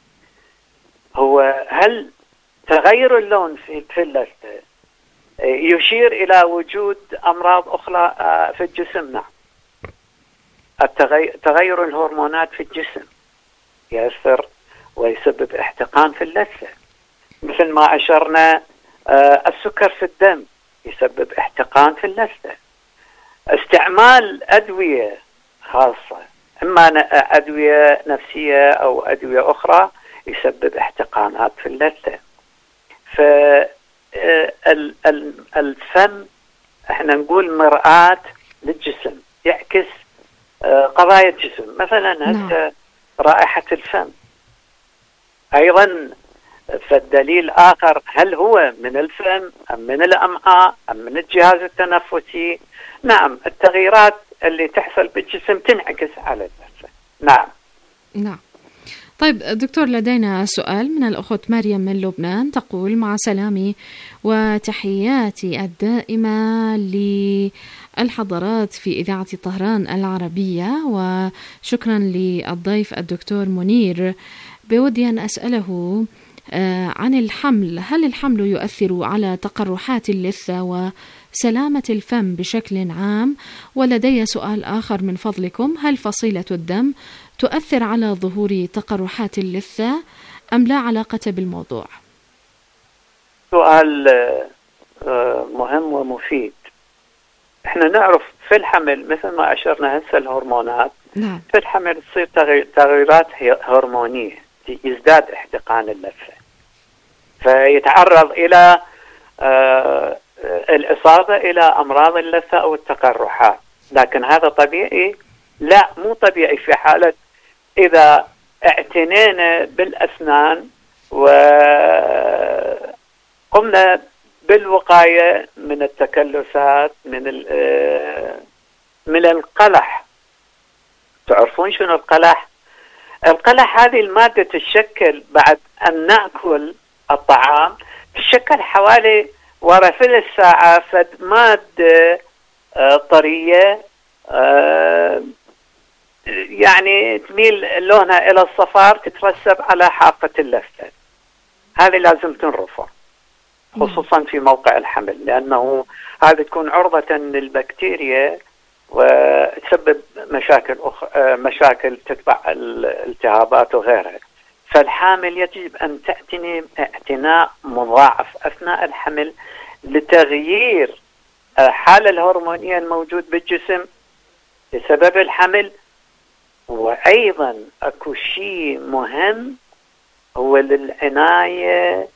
هو هل تغير اللون في اللثة يشير إلى وجود أمراض أخرى في الجسم؟ نعم. تغير الهرمونات في الجسم يأثر ويسبب احتقان في اللثة، مثل ما أشرنا السكر في الدم يسبب احتقان في اللثة. استعمال أدوية خاصة، إما أدوية نفسية أو أدوية أخرى، يسبب احتقانات في اللثة. فالفم احنا نقول مرآة للجسم، يعكس قضايا الجسم. مثلا هسه رائحة الفم أيضا. فالدليل آخر، هل هو من الفم أم من الأمعاء أم من الجهاز التنفسي؟ نعم، التغييرات اللي تحصل بالجسم تنعكس على اللثة. نعم. نعم. طيب دكتور، لدينا سؤال من الأخت مريم من لبنان، تقول: مع سلامي وتحياتي الدائمة للحضارات في إذاعة طهران العربية، وشكرا للضيف الدكتور منير. بودي أن أسأله عن الحمل. هل الحمل يؤثر على تقرحات اللثة وسلامة الفم بشكل عام؟ ولدي سؤال آخر من فضلكم: هل فصيلة الدم تؤثر على ظهور تقرحات اللثة أم لا علاقة بالموضوع؟ سؤال مهم ومفيد. احنا نعرف في الحمل مثل ما أشرنا هسه الهرمونات. نعم. في الحمل تصير تغيرات هرمونية، يزداد احتقان اللثة، فيتعرض إلى الإصابة إلى أمراض اللثة أو التقرحات. لكن هذا طبيعي؟ لا، مو طبيعي في حالة إذا اعتنينا بالأسنان وقمنا بالوقاية من التكلسات، من القلح. تعرفون شنو القلح؟ القلح هذه المادة تتشكل بعد أن نأكل الطعام، تتشكل حوالي ورا ثلث ساعة فد مادة طرية، يعني تميل لونها إلى الصفار، تترسب على حافة اللثة. هذه لازم تنرفع خصوصا في موقع الحمل، لأنه هذه تكون عرضة للبكتيريا وتسبب مشاكل تتبع الالتهابات وغيرها. فالحامل يجب أن تعتني اعتناء مضاعف أثناء الحمل لتغيير الحالة الهرمونية الموجود بالجسم بسبب الحمل. وأيضا أكو شيء مهم هو للعناية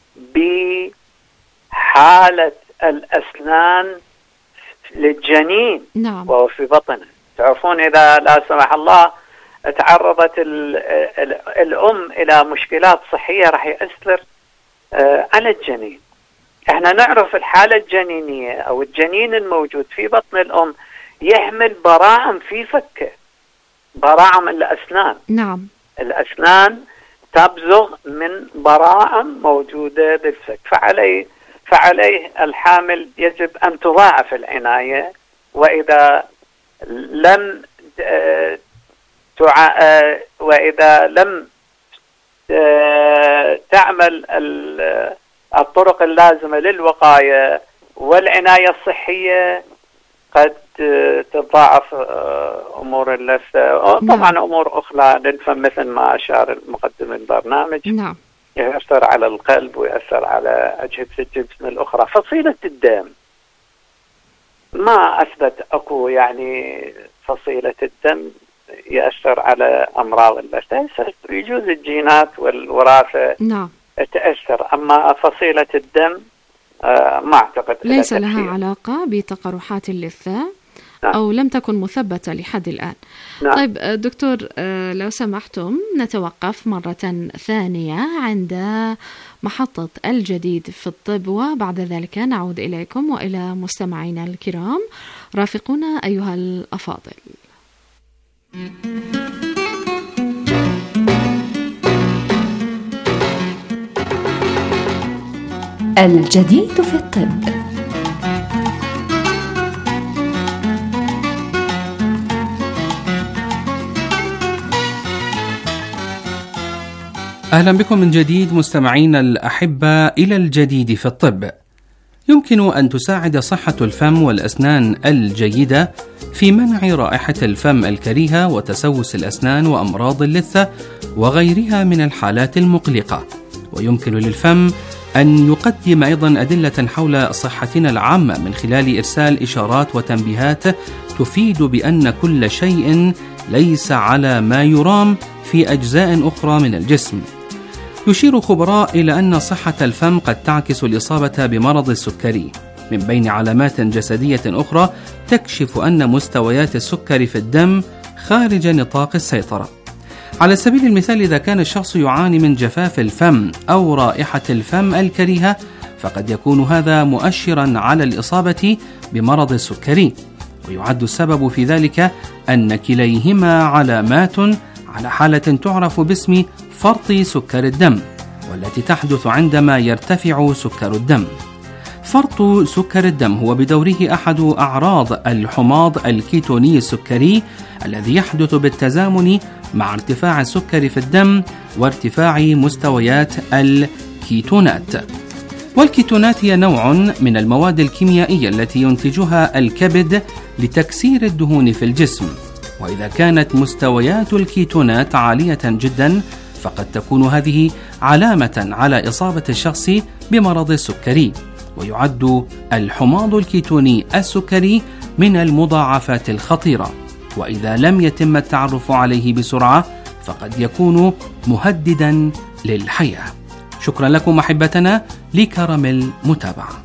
بحالة الأسنان للجنين. نعم. وهو في بطنه. تعرفون إذا لا سمح الله تعرضت الأم إلى مشكلات صحية راح يأثر على الجنين. احنا نعرف الحالة الجنينية أو الجنين الموجود في بطن الأم يحمل براعم في فكه، براعم الأسنان. نعم. الأسنان تبزغ من براعم موجودة بالفك، فعليه الحامل يجب أن تضاعف العناية، وإذا لم تعمل الطرق اللازمة للوقاية والعناية الصحية قد تضاعف أمور اللثة، طبعا أمور أخرى للفم مثل ما أشار المقدم البرنامج. نعم. يأثر على القلب ويأثر على أجهزة الجسم الأخرى. فصيلة الدم ما أثبت أكو يعني فصيلة الدم يأثر على أمراض اللثة، يجوز الجينات والوراثة نعم تأثر، أما فصيلة الدم ما أعتقد ليس لها علاقة بتقرحات اللثة. نعم. أو لم تكن مثبتة لحد الآن. نعم. طيب دكتور، لو سمحتم نتوقف مرة ثانية عند محطة الجديد في الطب، وبعد ذلك نعود إليكم وإلى مستمعينا الكرام. رافقونا أيها الأفاضل. الجديد في الطب. أهلا بكم من جديد مستمعين الأحبة إلى الجديد في الطب. يمكن أن تساعد صحة الفم والأسنان الجيدة في منع رائحة الفم الكريهة وتسوس الأسنان وأمراض اللثة وغيرها من الحالات المقلقة. ويمكن للفم أن يقدم أيضا أدلة حول صحتنا العامة من خلال إرسال إشارات وتنبيهات تفيد بأن كل شيء ليس على ما يرام في أجزاء أخرى من الجسم. يشير خبراء إلى أن صحة الفم قد تعكس الإصابة بمرض السكري، من بين علامات جسدية أخرى تكشف أن مستويات السكر في الدم خارج نطاق السيطرة. على سبيل المثال، إذا كان الشخص يعاني من جفاف الفم أو رائحة الفم الكريهة، فقد يكون هذا مؤشرا على الإصابة بمرض السكري. ويعد السبب في ذلك أن كليهما علامات على حالة تعرف باسم فرط سكر الدم، والتي تحدث عندما يرتفع سكر الدم. فرط سكر الدم هو بدوره أحد أعراض الحماض الكيتوني السكري الذي يحدث بالتزامن مع ارتفاع السكر في الدم وارتفاع مستويات الكيتونات. والكيتونات هي نوع من المواد الكيميائية التي ينتجها الكبد لتكسير الدهون في الجسم. وإذا كانت مستويات الكيتونات عالية جدا، فقد تكون هذه علامة على إصابة الشخص بمرض السكري. ويعد الحماض الكيتوني السكري من المضاعفات الخطيرة، وإذا لم يتم التعرف عليه بسرعة فقد يكون مهددا للحياة. شكرا لكم أحبتنا لكرم المتابعة.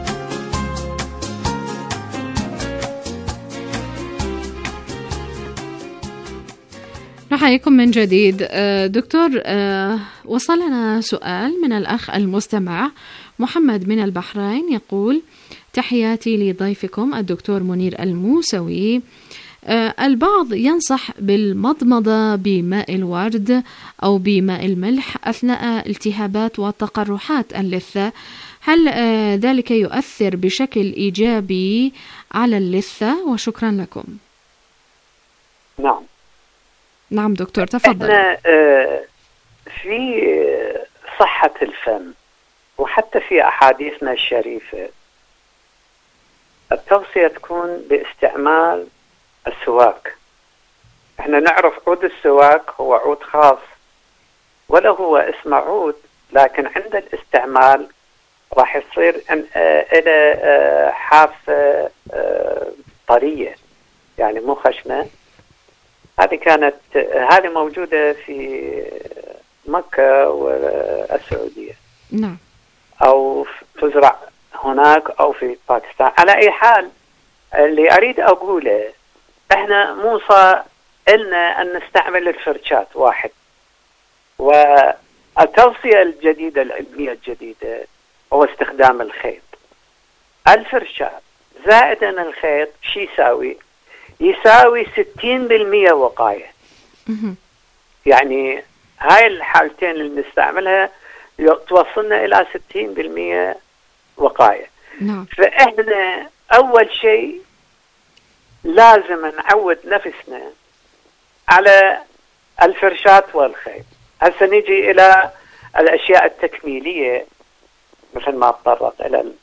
نحييكم من جديد. دكتور، وصلنا سؤال من الأخ المستمع محمد من البحرين، يقول: تحياتي لضيفكم الدكتور منير الموسوي. البعض ينصح بالمضمضة بماء الورد أو بماء الملح أثناء التهابات وتقرحات اللثة، هل ذلك يؤثر بشكل إيجابي على اللثة؟ وشكرا لكم. نعم دكتور، تفضل. احنا في صحة الفم وحتى في أحاديثنا الشريفة التوصية تكون باستعمال السواك. احنا نعرف عود السواك هو عود خاص ولا هو اسمه عود، لكن عند الاستعمال راح يصير إلى حافة طرية، يعني مو خشنة. هذه موجودة في مكة والسعودية. نعم. أو تزرع هناك أو في باكستان. على أي حال، اللي أريد أقوله إحنا موصى إلنا أن نستعمل الفرشات واحد. والتوصية الجديدة العلمية الجديدة هو استخدام الخيط. الفرشات زائدا الخيط شي يساوي 60% وقاية. يعني هاي الحالتين اللي نستعملها توصلنا إلى 60% وقاية. نعم. فإحنا أول شيء لازم نعود نفسنا على الفرشاة والخيط. هسه نيجي إلى الأشياء التكميلية، مثل ما تطرق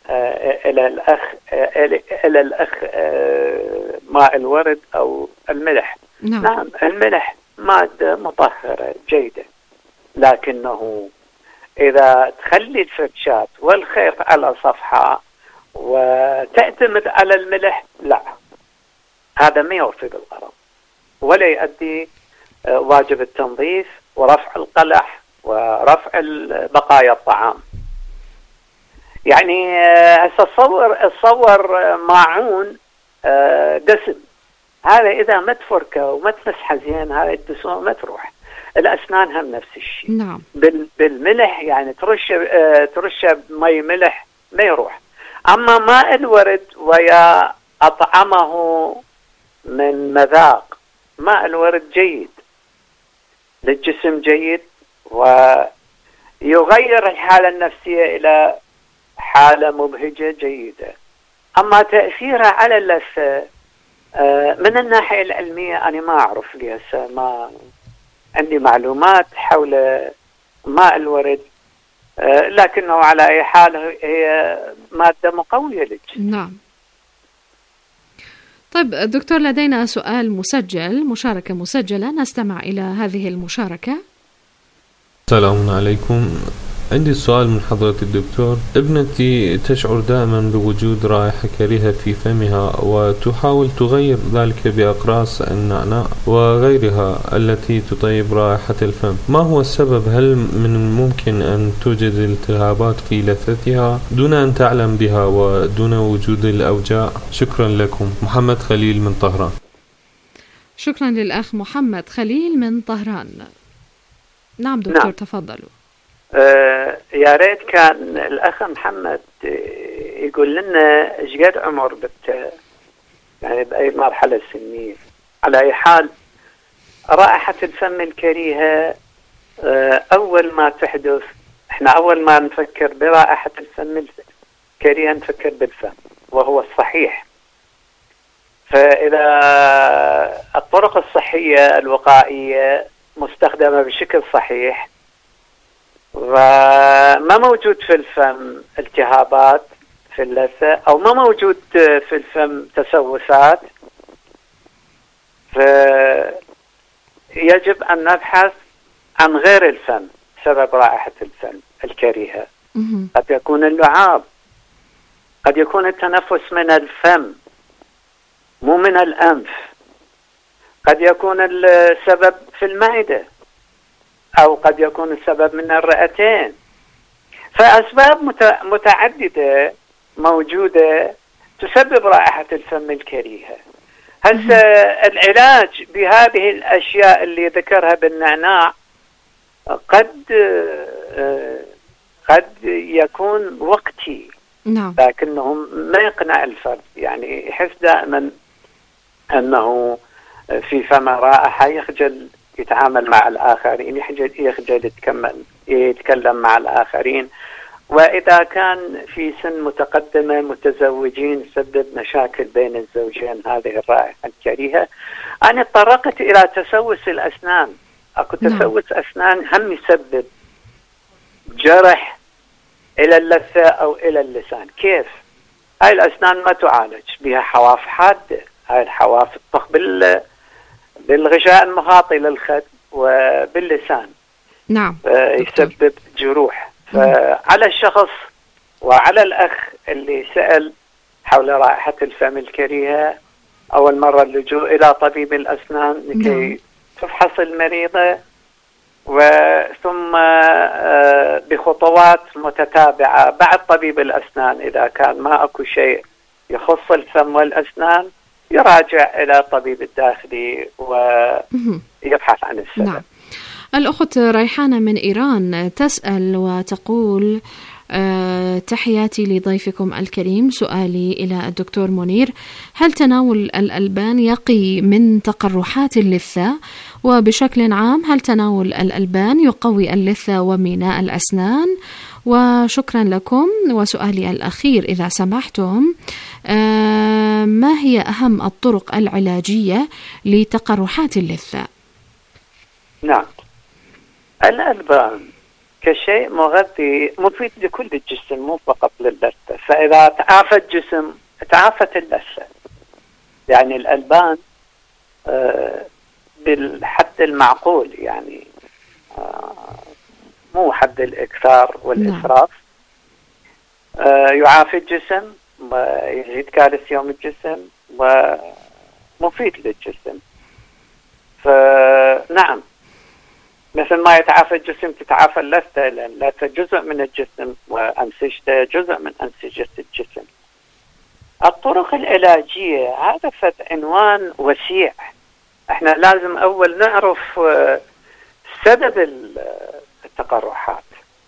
إلى الأخ ماء الورد أو الملح. نعم، الملح مادة مطهرة جيدة، لكنه إذا تخلي الفرشاة والخيط على صفحة وتعتمد على الملح، لا، هذا ما يوفي بالغرض ولا يؤدي واجب التنظيف ورفع القلح ورفع بقايا الطعام. يعني هسه تصور ماعون دسم، هذا إذا ما تفركه وما تمسحه زين هذا الدسم ما تروح. الأسنان هم نفس الشيء. نعم. بالملح يعني ترشه بمي ملح ما يروح. أما ماء الورد ويا أطعمه من مذاق، ماء الورد جيد للجسم، جيد ويغير الحالة النفسية إلى حالة مبهجة جيدة. أما تأثيرها على اللثة من الناحية العلمية أنا ما أعرف لي هسه، ما عندي معلومات حول ماء الورد، لكنه على أي حال هي مادة مقوية للجسم. نعم. طيب دكتور، لدينا سؤال مسجل، مشاركة مسجلة، نستمع إلى هذه المشاركة. السلام عليكم، عندي سؤال من حضرة الدكتور. ابنتي تشعر دائما بوجود رائحة كريهة في فمها وتحاول تغير ذلك بأقراص النعناع وغيرها التي تطيب رائحة الفم. ما هو السبب؟ هل من الممكن أن توجد التهابات في لثتها دون أن تعلم بها ودون وجود الأوجاع؟ شكرا لكم. محمد خليل من طهران. شكرا للأخ محمد خليل من طهران. نعم دكتور. نعم. تفضلوا. يا ريت كان الأخ محمد يقول لنا ايش قد عمر يعني بأي مرحلة سنية. على أي حال رائحة الفم الكريهة أول ما تحدث، احنا أول ما نفكر برائحة الفم الكريهة نفكر بالفم، وهو الصحيح. فإذا الطرق الصحية الوقائية مستخدمة بشكل صحيح وما موجود في الفم التهابات في اللثة أو ما موجود في الفم تسوسات، فيجب أن نبحث عن غير الفم سبب رائحة الفم الكريهة. قد يكون اللعاب، قد يكون التنفس من الفم مو من الأنف، قد يكون السبب في المعدة، أو قد يكون السبب من الرئتين. فأسباب متعددة موجودة تسبب رائحة الفم الكريهة. هسه العلاج بهذه الأشياء اللي ذكرها بالنعناع قد يكون وقتي. نعم. لكنه ما يقنع الفرد، يعني يحس دائما أنه في فم رائحة، يخجل يتعامل مع الآخرين، يخجل يتكلم مع الآخرين. وإذا كان في سن متقدمة متزوجين يسبب مشاكل بين الزوجين هذه الرائحة الكريهة. أنا تطرقت إلى تسوس الأسنان. أكو تسوس أسنان هم يسبب جرح إلى اللثة أو إلى اللسان. كيف؟ هاي الأسنان ما تعالج بها حواف حادة، هاي الحواف تطخ بالغشاء المخاطي للخد وباللسان. نعم. يسبب جروح. فعلى الشخص وعلى الأخ اللي سأل حول رائحة الفم الكريهة أول مرة اللجوء إلى طبيب الأسنان لكي تفحص المريضة، وثم بخطوات متتابعة بعد طبيب الأسنان إذا كان ما أكو شيء يخص الفم والأسنان يراجع إلى طبيب الداخلي ويبحث عن السبب. نعم. الأخت ريحانة من إيران تسأل وتقول: تحياتي لضيفكم الكريم، سؤالي إلى الدكتور منير: هل تناول الألبان يقي من تقرحات اللثة؟ وبشكل عام هل تناول الألبان يقوي اللثة وميناء الأسنان؟ وشكرا لكم. وسؤالي الأخير إذا سمحتم، ما هي أهم الطرق العلاجية لتقرحات اللثة؟ نعم، الألبان كشيء مغذي مفيد لكل الجسم مو فقط للثة، فإذا تعافى الجسم تعافت اللثة. يعني الألبان بالحد المعقول، يعني مو حد الإكثار والإسراف. يعافي الجسم ويزيد كالسيوم الجسم ومفيد للجسم. فنعم، مثل ما يتعافى الجسم تتعافى اللثة، لأن اللثة جزء من الجسم وأنسجته جزء من أنسجة الجسم. الطرق العلاجية هذا عنوان وسيع. احنا لازم أول نعرف سبب التقرحات.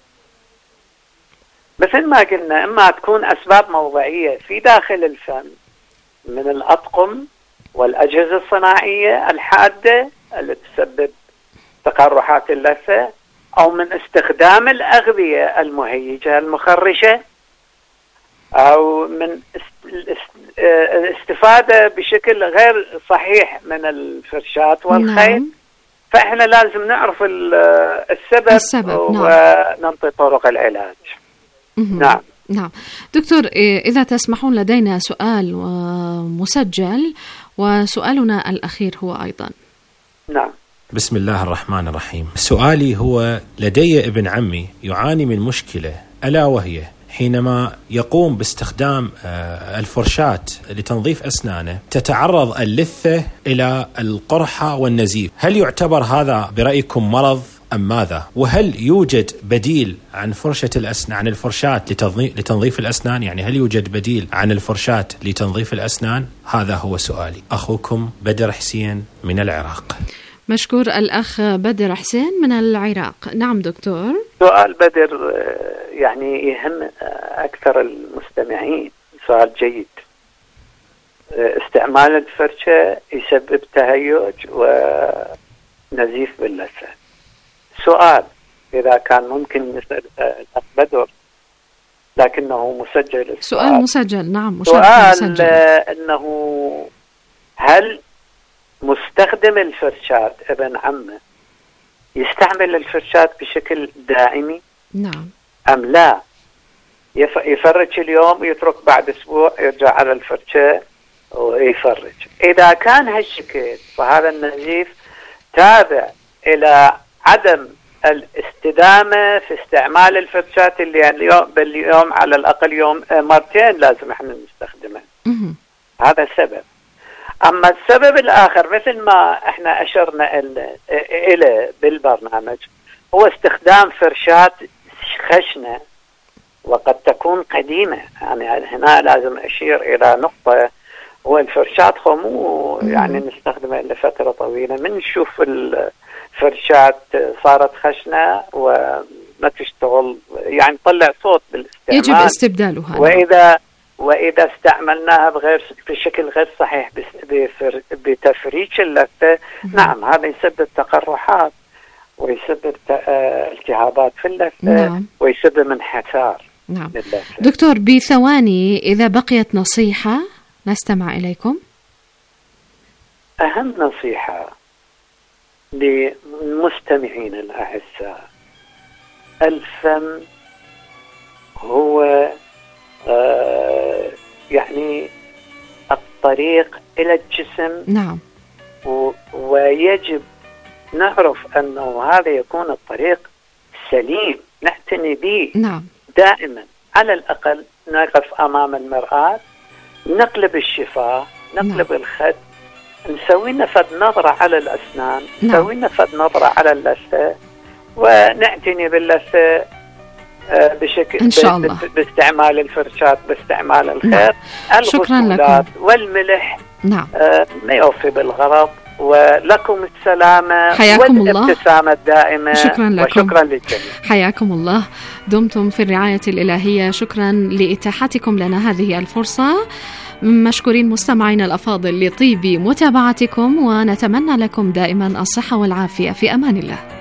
مثل ما قلنا، إما تكون أسباب موضعية في داخل الفم من الأطقم والأجهزة الصناعية الحادة اللي تسبب تقرحات اللثة، أو من استخدام الأغذية المهيجة المخرشة، أو من الاستفادة بشكل غير صحيح من الفرشاة والخيط. فإحنا لازم نعرف السبب وننطي طرق العلاج. نعم. نعم دكتور، إذا تسمحون لدينا سؤال مسجل، وسؤالنا الأخير هو أيضا. نعم. بسم الله الرحمن الرحيم. سؤالي هو: لدي ابن عمي يعاني من مشكلة، ألا وهي حينما يقوم باستخدام الفرشاة لتنظيف أسنانه تتعرض اللثة إلى القرحة والنزيف. هل يعتبر هذا برأيكم مرض أم ماذا؟ وهل يوجد بديل عن فرشة الأسنان، عن الفرشاة لتنظيف الأسنان؟ يعني هل يوجد بديل عن الفرشاة لتنظيف الأسنان؟ هذا هو سؤالي. أخوكم بدر حسين من العراق. مشكور الأخ بدر حسين من العراق. نعم دكتور. سؤال بدر يعني يهم أكثر المستمعين، سؤال جيد. استعمال الفرشة يسبب تهيج ونزيف باللثة. سؤال إذا كان ممكن نسأل الأخ بدر، لكنه مسجل. سؤال مسجل. نعم، سؤال مسجل. أنه هل مستخدم الفرشاة ابن عمه يستعمل الفرشاة بشكل دائمي؟ نعم. أم لا؟ يفرج اليوم ويترك بعد أسبوع يرجع على الفرشة ويفرج. إذا كان هالشكل فهذا النزيف تابع إلى عدم الاستدامة في استعمال الفرشاة اللي باليوم على الأقل يوم مرتين لازم احنا نستخدمها. هذا السبب. أما السبب الآخر مثل ما احنا أشرنا إليه بالبرنامج هو استخدام فرشات خشنة وقد تكون قديمة. يعني هنا لازم أشير إلى نقطة، هو الفرشات مو يعني نستخدمها لفترة طويلة، من نشوف الفرشات صارت خشنة وما تشتغل، يعني تطلع صوت بالاستعمال، يجب استبدالها. وإذا استعملناها بشكل غير صحيح بتفريج اللثة، نعم هذا يسبب تقرحات ويسبب التهابات في اللثة. نعم. ويسبب انحسار. نعم. دكتور بثواني إذا بقيت نصيحة نستمع إليكم. أهم نصيحة للمستمعين الأعزاء: الفم هو يعني الطريق إلى الجسم. نعم. ويجب نعرف أنه هذا يكون الطريق سليم نعتني به. نعم. دائما على الأقل نقف أمام المرآة، نقلب الشفاه، نقلب الخد، نسوي نفد نظرة على الأسنان، نسوي نفد نظرة على اللثة، ونعتني باللثة بشكل إن شاء الله باستعمال الفرشات، باستعمال الخيط. الغسولات والملح ما يوفي بالغرض. ولكم السلامة والابتسامة الدائمة. شكرا لكم. وشكرا للجميع. حياكم الله، دمتم في الرعاية الإلهية. شكرا لإتاحتكم لنا هذه الفرصة. مشكورين مستمعين الأفاضل لطيب متابعتكم، ونتمنى لكم دائما الصحة والعافية. في أمان الله.